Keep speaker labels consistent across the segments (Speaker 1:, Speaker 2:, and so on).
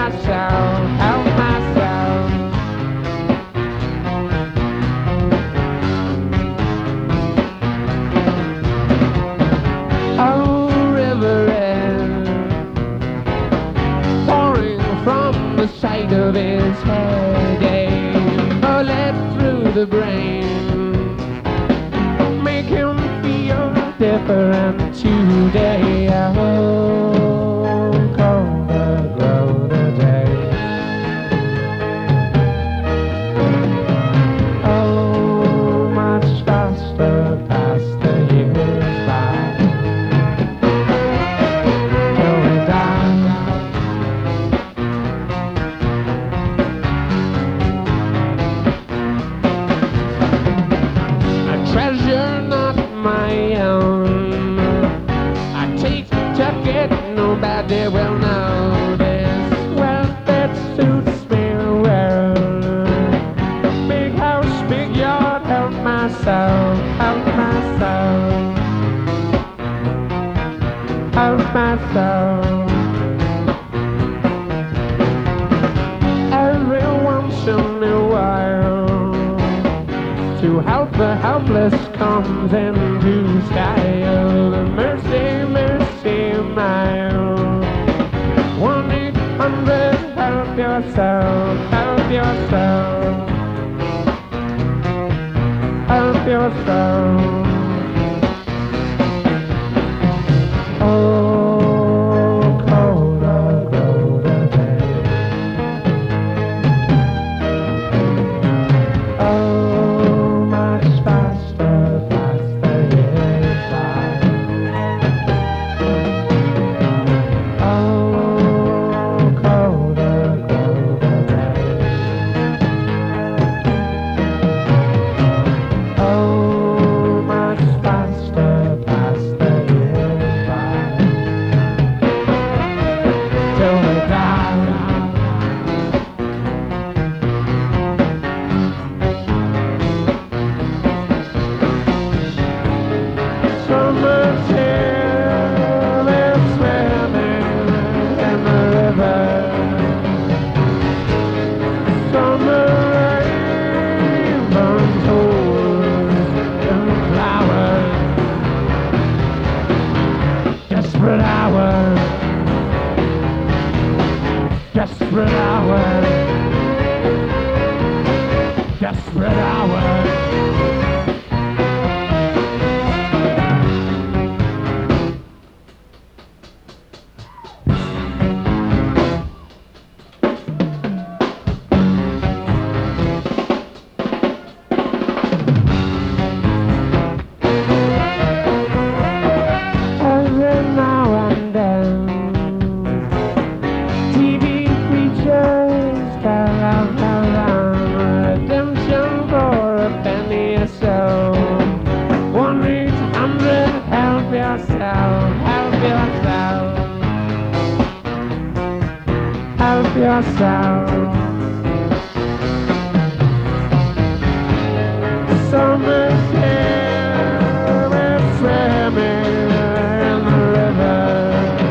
Speaker 1: myself, help myself. Oh, river is pouring from the side of his head, oh, let through the brain, make him feel different today. Oh, colder grow the day. Oh, much faster pass the years by till we die. A treasure not my own, I take tuck it, nobody will know this. Well, that suits me well. Big house, big yard, help myself, help myself, help myself. Every once in a while, to help the helpless comes into style. The mercy, mercy mile. 1-800, help yourself, help yourself, help yourself. Oh, colder grow the day. Oh, much faster pass the years by. Oh, colder grow the day. Oh, much faster pass the years by till we die. Summer's here, we're swimming in the river. Summer rain burns holes in flowers. Desperate hours, desperate hours, desperate hours. Every now and then, TV preachers tell of redemption for a penny or so. 1-800, help yourself, help yourself, help yourself. Summer's here, we're swimming in the river.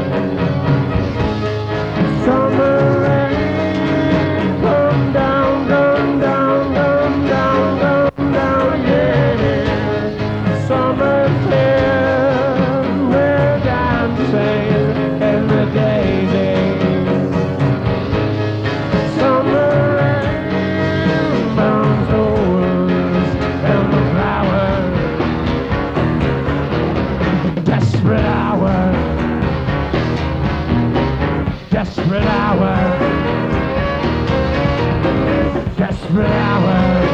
Speaker 1: Summer rain, come down, come down, come down, come down, yeah. Summer's here, we're dancing in the daisies. Summer rain burns holes in the flowers. Desperate hour, desperate hour, desperate hour.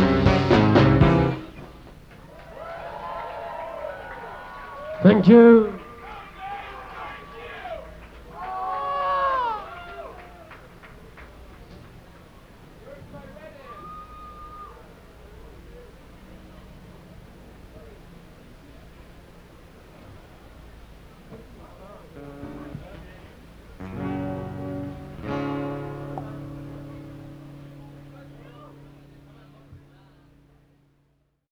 Speaker 1: Thank you.